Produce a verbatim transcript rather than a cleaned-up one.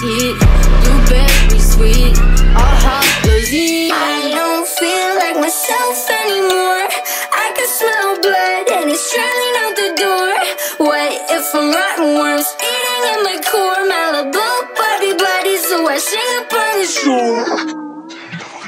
seat. Blueberry sweet, all Halloween. I don't feel like myself anymore. I can smell blood and it's trailing out the door. What if I'm rotten worms eating at my core? Malibu body bloody, so I sing upon the shore.